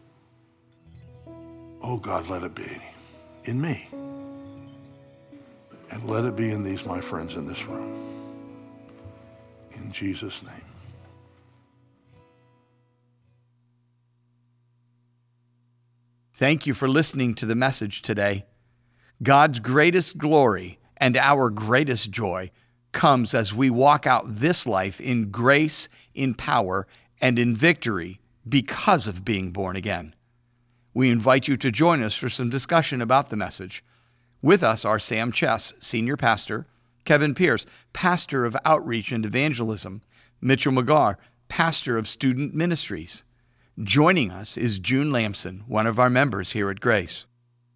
Oh God, let it be in me. And let it be in these, my friends, in this room. In Jesus' name. Thank you for listening to the message today. God's greatest glory and our greatest joy comes as we walk out this life in grace, in power, and in victory because of being born again. We invite you to join us for some discussion about the message. With us are Sam Chess, Senior Pastor, Kevin Pierce, Pastor of Outreach and Evangelism, Mitchell McGarr, Pastor of Student Ministries. Joining us is June Lamson, one of our members here at Grace.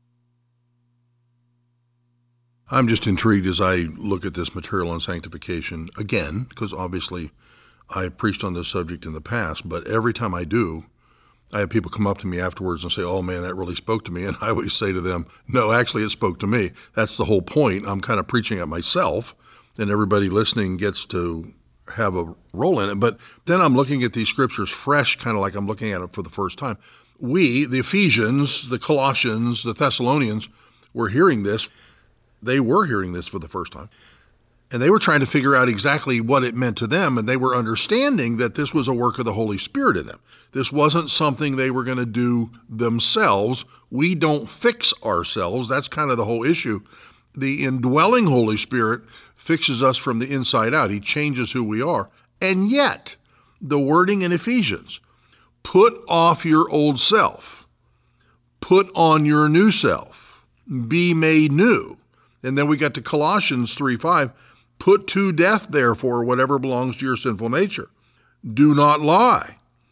I'm just intrigued as I look at this material on sanctification, again, because obviously I've preached on this subject in the past, but every time I do, I have people come up to me afterwards and say, oh man, that really spoke to me. And I always say to them, no, actually it spoke to me. That's the whole point. I'm kind of preaching at myself, and everybody listening gets to have a role in it. But then I'm looking at these scriptures fresh, kind of like I'm looking at it for the first time. We, the Ephesians, the Colossians, the Thessalonians, were hearing this. They were hearing this for the first time. And they were trying to figure out exactly what it meant to them, and they were understanding that this was a work of the Holy Spirit in them. This wasn't something they were going to do themselves. We don't fix ourselves. That's kind of the whole issue. The indwelling Holy Spirit fixes us from the inside out. He changes who we are. And yet, the wording in Ephesians, put off your old self, put on your new self, be made new. And then we got to Colossians three five, put to death, therefore, whatever belongs to your sinful nature. Do not lie.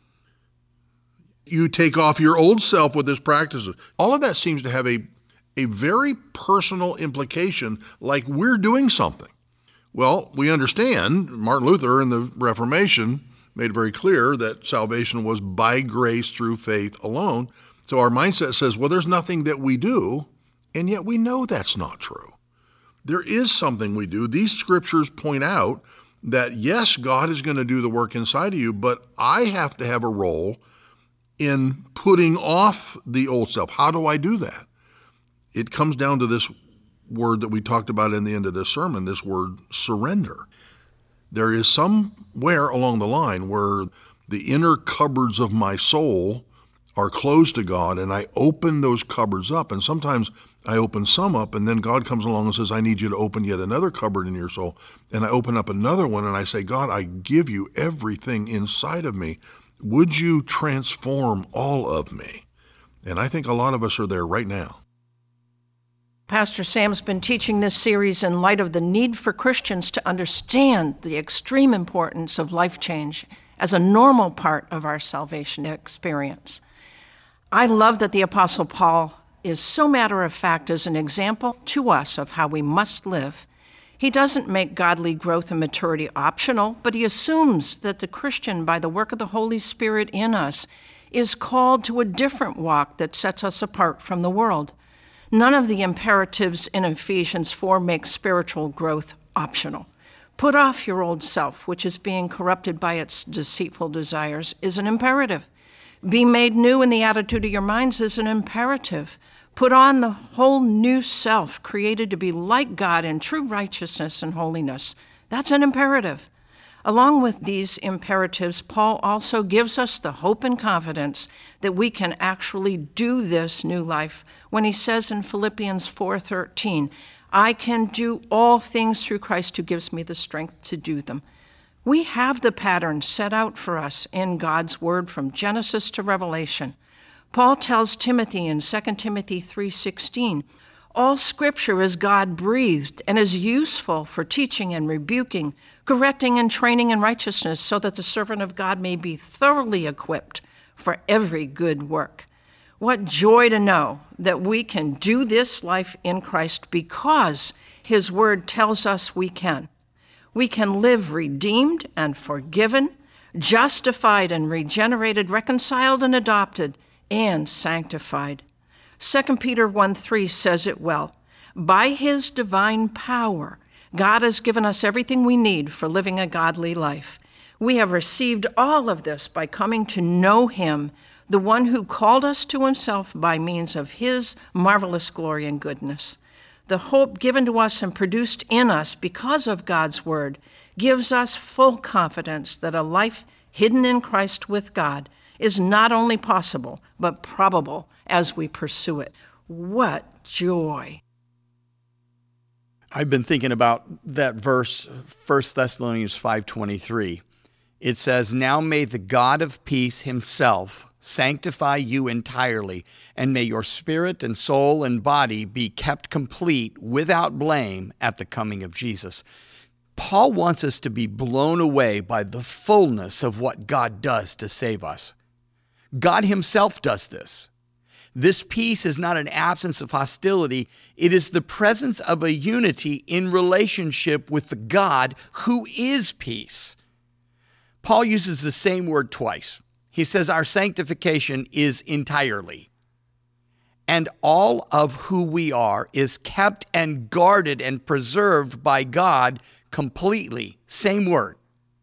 You take off your old self with its practices. All of that seems to have a, a very personal implication, like we're doing something. Well, we understand Martin Luther in the Reformation made it very clear that salvation was by grace through faith alone. So our mindset says, well, there's nothing that we do, and yet we know that's not true. There is something we do. These scriptures point out that, yes, God is going to do the work inside of you, but I have to have a role in putting off the old self. How do I do that? It comes down to this word that we talked about in the end of this sermon, this word surrender. There is somewhere along the line where the inner cupboards of my soul are closed to God, and I open those cupboards up, and sometimes I open some up, and then God comes along and says, I need you to open yet another cupboard in your soul. And I open up another one, and I say, God, I give you everything inside of me. Would you transform all of me? And I think a lot of us are there right now. Pastor Sam's been teaching this series in light of the need for Christians to understand the extreme importance of life change as a normal part of our salvation experience. I love that the Apostle Paul is so matter-of-fact as an example to us of how we must live. He doesn't make godly growth and maturity optional, but he assumes that the Christian, by the work of the Holy Spirit in us, is called to a different walk that sets us apart from the world. None of the imperatives in Ephesians four make spiritual growth optional. Put off your old self, which is being corrupted by its deceitful desires, is an imperative. Be made new in the attitude of your minds is an imperative. Put on the whole new self, created to be like God in true righteousness and holiness. That's an imperative. Along with these imperatives, Paul also gives us the hope and confidence that we can actually do this new life when he says in Philippians four thirteen, I can do all things through Christ who gives me the strength to do them. We have the pattern set out for us in God's word from Genesis to Revelation. Paul tells Timothy in Second Timothy three sixteen, all scripture is God-breathed and is useful for teaching and rebuking, correcting and training in righteousness, so that the servant of God may be thoroughly equipped for every good work. What joy to know that we can do this life in Christ because his word tells us we can. We can live redeemed and forgiven, justified and regenerated, reconciled and adopted, and sanctified. Second Peter one three says it well. By his divine power, God has given us everything we need for living a godly life. We have received all of this by coming to know him, the one who called us to himself by means of his marvelous glory and goodness. The hope given to us and produced in us because of God's word gives us full confidence that a life hidden in Christ with God is not only possible, but probable as we pursue it. What joy. I've been thinking about that verse, First Thessalonians five twenty-three. It says, now may the God of peace himself sanctify you entirely, and may your spirit and soul and body be kept complete without blame at the coming of Jesus. Paul wants us to be blown away by the fullness of what God does to save us. God himself does this. This peace is not an absence of hostility. It is the presence of a unity in relationship with the God who is peace. Paul uses the same word twice. He says our sanctification is entirely. And all of who we are is kept and guarded and preserved by God completely. Same word.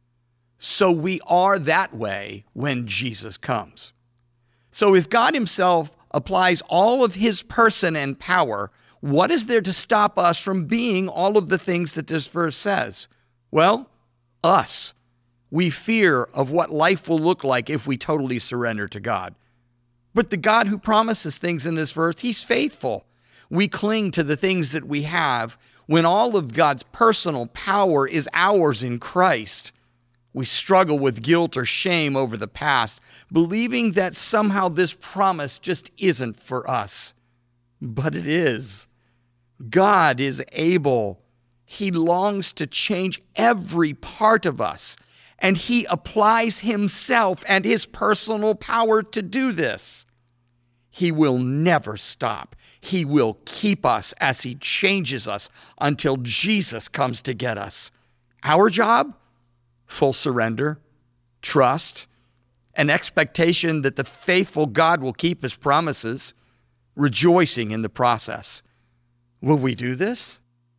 So we are that way when Jesus comes. So if God himself applies all of his person and power, what is there to stop us from being all of the things that this verse says? Well, us. We fear of what life will look like if we totally surrender to God. But the God who promises things in this verse, he's faithful. We cling to the things that we have when all of God's personal power is ours in Christ. We struggle with guilt or shame over the past, believing that somehow this promise just isn't for us. But it is. God is able. He longs to change every part of us, and he applies himself and his personal power to do this. He will never stop. He will keep us as he changes us until Jesus comes to get us. Our job? Full surrender, trust, an expectation that the faithful God will keep his promises, rejoicing in the process. Will we do this?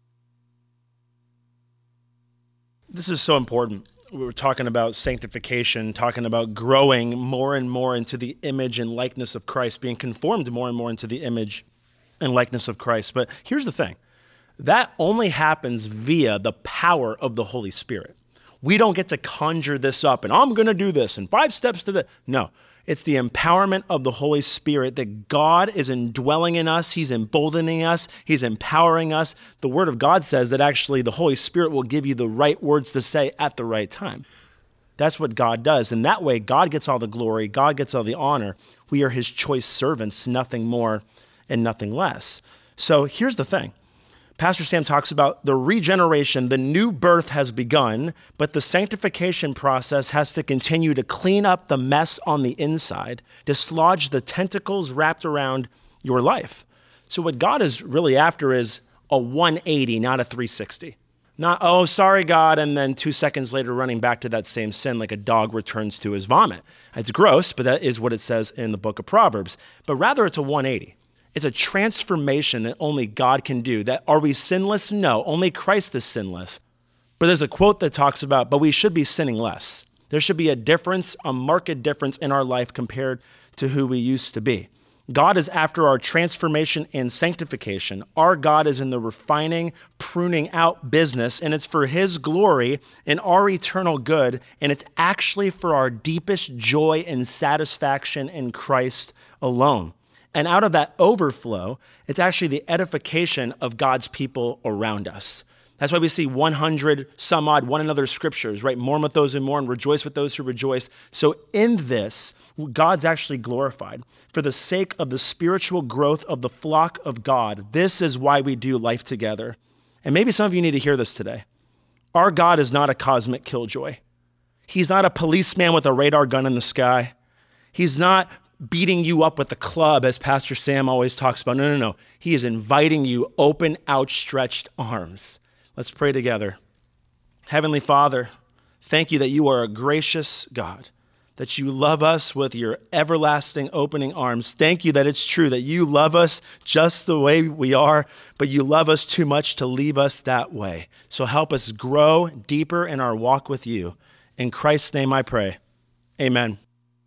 This is so important. We were talking about sanctification, talking about growing more and more into the image and likeness of Christ, being conformed more and more into the image and likeness of Christ. But here's the thing. That only happens via the power of the Holy Spirit. We don't get to conjure this up and I'm going to do this and five steps to the. No, it's the empowerment of the Holy Spirit that God is indwelling in us. He's emboldening us. He's empowering us. The Word of God says that actually the Holy Spirit will give you the right words to say at the right time. That's what God does. And that way, God gets all the glory. God gets all the honor. We are his choice servants, nothing more and nothing less. So here's the thing. Pastor Sam talks about the regeneration, the new birth has begun, but the sanctification process has to continue to clean up the mess on the inside, dislodge the tentacles wrapped around your life. So what God is really after is a one eighty, not a three sixty. Not, oh, sorry, God, and then two seconds later running back to that same sin like a dog returns to his vomit. It's gross, but that is what it says in the book of Proverbs. But rather, it's a one eighty. It's a transformation that only God can do. That are we sinless? No, only Christ is sinless. But there's a quote that talks about, but we should be sinning less. There should be a difference, a marked difference in our life compared to who we used to be. God is after our transformation and sanctification. Our God is in the refining, pruning out business, and it's for his glory and our eternal good, and it's actually for our deepest joy and satisfaction in Christ alone. And out of that overflow, it's actually the edification of God's people around us. That's why we see one hundred some odd one another scriptures, right? Mourn with those who mourn, rejoice with those who rejoice. So in this, God's actually glorified. For the sake of the spiritual growth of the flock of God, this is why we do life together. And maybe some of you need to hear this today. Our God is not a cosmic killjoy. He's not a policeman with a radar gun in the sky. He's not beating you up with a club, as Pastor Sam always talks about. No, no, no. He is inviting you open, outstretched arms. Let's pray together. Heavenly Father, thank you that you are a gracious God, that you love us with your everlasting opening arms. Thank you that it's true that you love us just the way we are, but you love us too much to leave us that way. So help us grow deeper in our walk with you. In Christ's name I pray. Amen.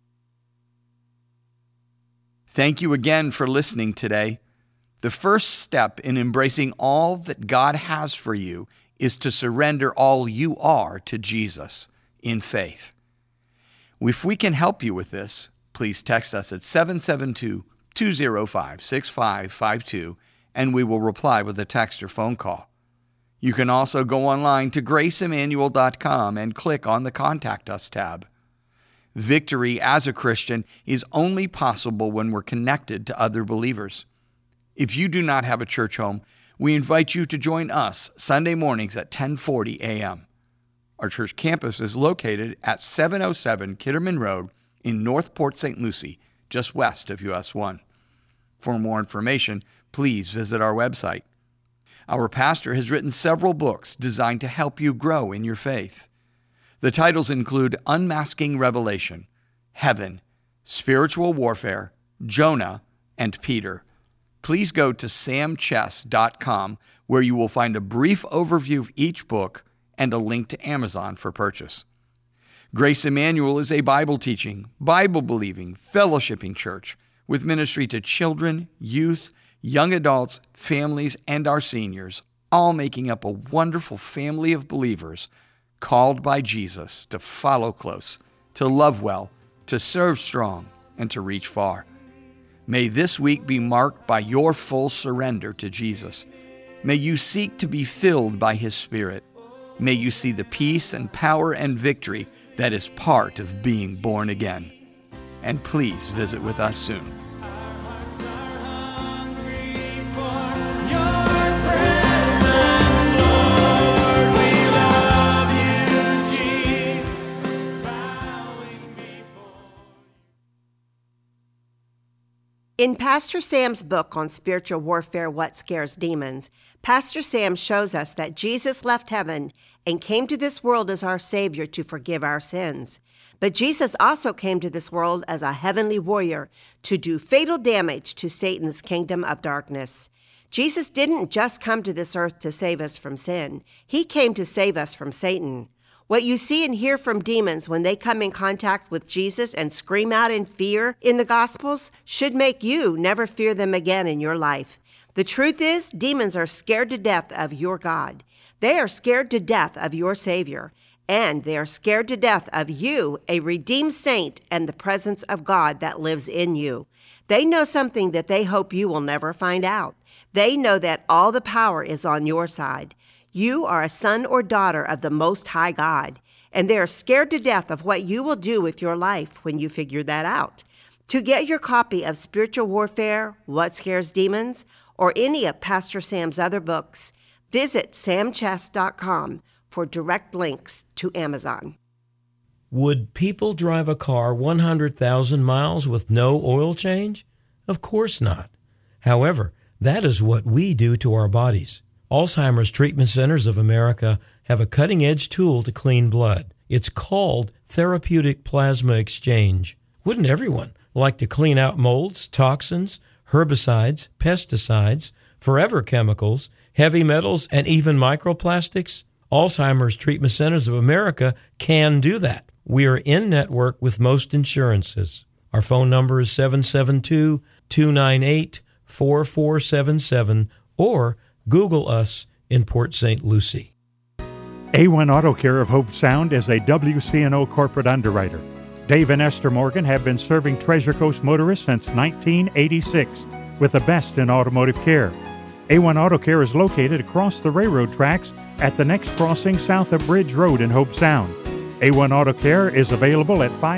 Thank you again for listening today. The first step in embracing all that God has for you is to surrender all you are to Jesus in faith. If we can help you with this, please text us at seven seven two, two zero five, six five five two, and we will reply with a text or phone call. You can also go online to grace emmanuel dot com and click on the Contact Us tab. Victory as a Christian is only possible when we're connected to other believers. If you do not have a church home, we invite you to join us Sunday mornings at ten forty a.m. Our church campus is located at seven oh seven Kitterman Road in North Port Saint Lucie, just west of U S one. For more information, please visit our website. Our pastor has written several books designed to help you grow in your faith. The titles include Unmasking Revelation, Heaven, Spiritual Warfare, Jonah, and Peter. Please go to sam chess dot com where you will find a brief overview of each book and a link to Amazon for purchase. Grace Emmanuel is a Bible-teaching, Bible-believing, fellowshipping church with ministry to children, youth, young adults, families, and our seniors, all making up a wonderful family of believers called by Jesus to follow close, to love well, to serve strong, and to reach far. May this week be marked by your full surrender to Jesus. May you seek to be filled by His Spirit. May you see the peace and power and victory that is part of being born again. And please visit with us soon. In Pastor Sam's book on spiritual warfare, What Scares Demons, Pastor Sam shows us that Jesus left heaven and came to this world as our Savior to forgive our sins. But Jesus also came to this world as a heavenly warrior to do fatal damage to Satan's kingdom of darkness. Jesus didn't just come to this earth to save us from sin. He came to save us from Satan. What you see and hear from demons when they come in contact with Jesus and scream out in fear in the Gospels should make you never fear them again in your life. The truth is, demons are scared to death of your God. They are scared to death of your Savior. And they are scared to death of you, a redeemed saint, and the presence of God that lives in you. They know something that they hope you will never find out. They know that all the power is on your side. You are a son or daughter of the Most High God, and they are scared to death of what you will do with your life when you figure that out. To get your copy of Spiritual Warfare, What Scares Demons, or any of Pastor Sam's other books, visit sam chess dot com for direct links to Amazon. Would people drive a car one hundred thousand miles with no oil change? Of course not. However, that is what we do to our bodies. Alzheimer's Treatment Centers of America have a cutting-edge tool to clean blood. It's called Therapeutic Plasma Exchange. Wouldn't everyone like to clean out molds, toxins, herbicides, pesticides, forever chemicals, heavy metals, and even microplastics? Alzheimer's Treatment Centers of America can do that. We are in network with most insurances. Our phone number is seven seven two, two nine eight, four four seven seven or Google us in Port Saint Lucie. A one Auto Care of Hope Sound is a W C N O corporate underwriter. Dave and Esther Morgan have been serving Treasure Coast motorists since nineteen eighty-six with the best in automotive care. A one Auto Care is located across the railroad tracks at the next crossing south of Bridge Road in Hope Sound. A one Auto Care is available at five